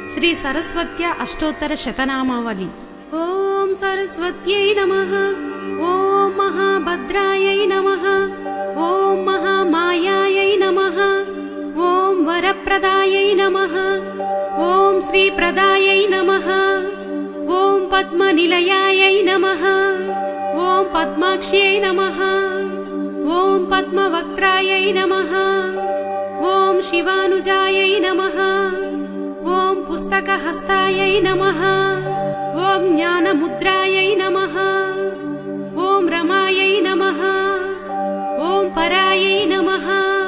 श्री सरस्वत्या अष्टोत्तर शतनामावली। ओम सरस्वत्यै नमः। ओम महाभद्रायै नमः। ओम महामायायै नमः। ओम वरप्रदायै नमः। ओम श्रीप्रदायै नमः। ओम पद्मनिलयायै नमः। ओम पद्माक्ष्यै नमः। ओम पद्मवक्त्रायै नमः। ओम शिवानुजायै नमः। ओम पुस्तकहस्तायै नमः। ओम ज्ञानमुद्रायै नमः। ओम रमायै नमः। ओम परायै नमः।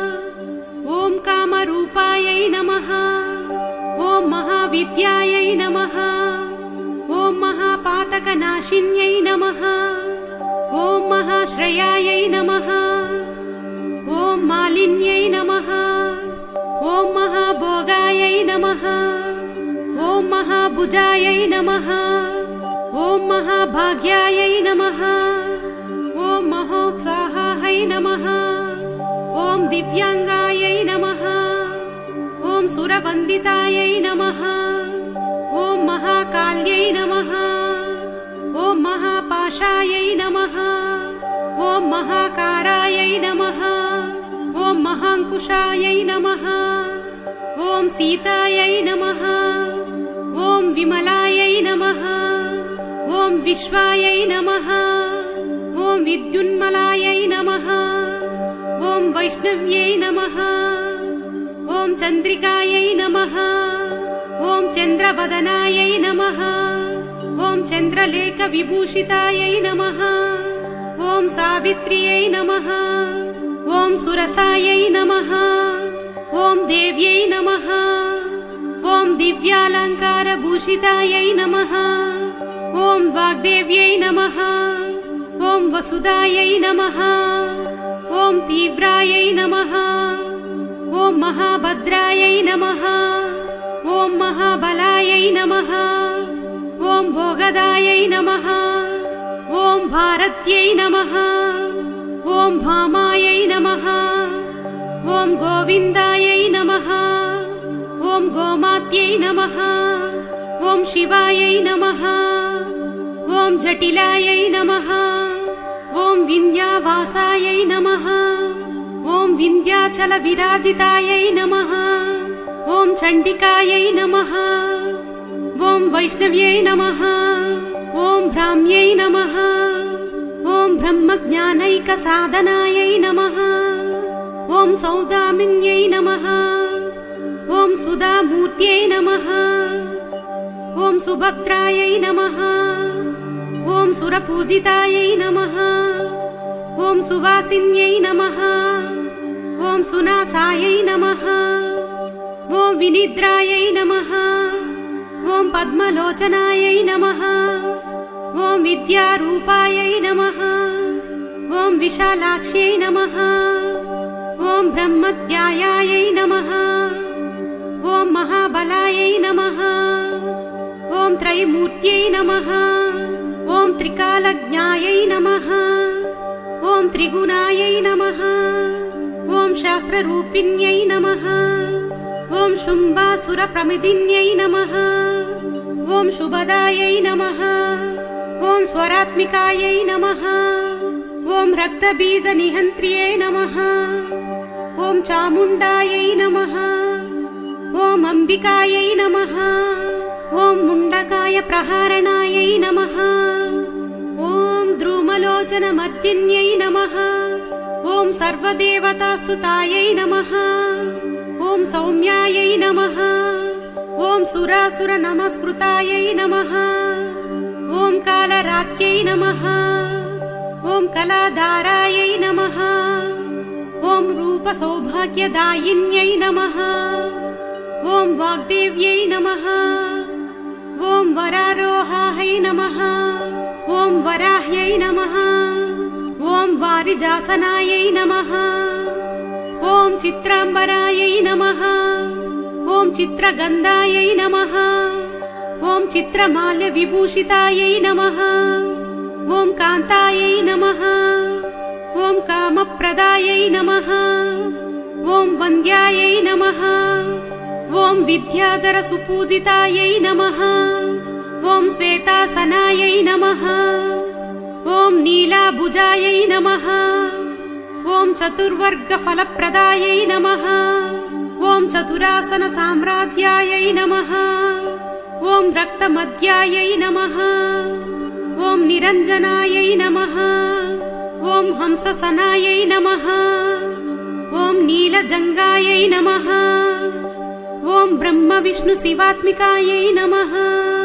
ओम कामरूपायै नमः। ओम महाविद्यायै नमः। ओम महापातकनाशिन्यै नमः। ओम महाश्रयायै नमः। ओम मालिन्यै नमः। ओम महाभोगायै नमः। ओम महाभुजायै नमः। ओम महाभाग्यायै नमः। ओम महोत्साहायै नमः। ओम दिव्यांगायै नमः। ओम सुरवन्दितायै नमः। ओम महाकाल्यै नमः। ओम महापाशायै नमः। ओम महाकारायै नमः। ओम महांकुशायै नमः। ओम सीतायै नमः। ओम विमलायै नमः। ओम विश्वायै नमः। ओम विद्युन्मलायै नमः। ओम वैष्णव्यै नमः। ओम चन्द्रिकायै नमः। ओम चन्द्रवदनायै नमः। ओम चन्द्रलेखविभूषितायै नमः। ओम सावित्र्यै नमः। ओम सुरसायै नमः। ओम देव्यै नमः। ओम दिव्यालंकारभूषितायै नमः। ओम वाग्देव्यै नमः। ओम वसुदायै नमः। ओम तीव्रायै नमः। ओम महाभद्रायै नमः। ओम महाबलायै नमः। ओम भोगदायै नमः। ओम भारत्यै नमः। ओम भामायै नमः। ओम गोविन्दायै नमः। ओम गोमात्यै नमः। ओम शिवायै नमः। ओम जटिलायै नमः। ओम विन्ध्यवासायै नमः। ओम विन्ध्याचलविराजितायै नमः। ओम चण्डिकायै नमः। ओम वैष्णव्यै नमः। ओम भ्राम्यै नमः। ओम ब्रह्मज्ञानैकसाधनायै नमः। ओम सौदामिन्यै नमः। ओम सुधामूर्त्यै नमः। ओम सुभद्रायै नमः। ओम सुरपूजितायै नमः। ओम सुवासिन्यै नमः। ओम सुनासायै नमः। ओम विनिद्रायै नमः। ओम पद्मलोचनायै नमः। ओम विद्यारूपायै नमः। ओम विशालाक्ष्यै नमः। ओम ब्रह्मत्यायायै नमः। ओम महाबलायै नमः। ओम त्रैमूर्त्यै नमः। ओम त्रिकालज्ञायै नमः। ओम त्रिगुणायै नमः। ओम शास्त्ररूपिण्यै नमः। ओम शुम्भासुरप्रमिदिन्यै नमः। ओम शुभदायै नमः। ओम स्वरात्मिकायै नमः। ओम रक्तबीजनिहन्त्र्यै नमः। ओम चामुण्डायै नमः। ओम अंबिकायै नमः। ओम मुण्डकाय प्रहारणायै नमः। ओम द्रुमलोचनमर्दिन्यै नमः। ओम सर्वदेवतास्तुतायै नमः। ओम सौम्यायै नमः। ओम सुरासुरनमस्कृतायै नमः। ओम कालरात्यै नमः। ओम कलाधारायै नमः। ओम रूपसौभाग्यदायिन्यै नमः। ओम वाग्देव्यै नमः। ओम वरारोहायै नमः। ओम वराह्यै नमः। ओम वारिजासनायै नमः। ओम चित्राम्बरायै नमः। ओम चित्रगन्धायै नमः। ओम चित्रमाल्यविभूषितायै नमः। ओम कान्तायै नमः। ओम कामप्रदायै नमः। ओम वन्द्यायै नमः। ओम विद्याधरसुपूजितायै नमः। ॐ श्वेतासनायै नमः। ॐ नीलाभुजायै नमः। ॐ चतुर्वर्गफलप्रदायै नमः। ॐ चतुरासनसाम्राज्यायै नमः। ॐ रक्तमद्यायै नमः। ॐ निरञ्जनायै नमः। ॐ हंससनायै नमः। ॐ नीलजङ्गायै नमः। ॐ ब्रह्मविष्णुशिवात्मिकायै नमः।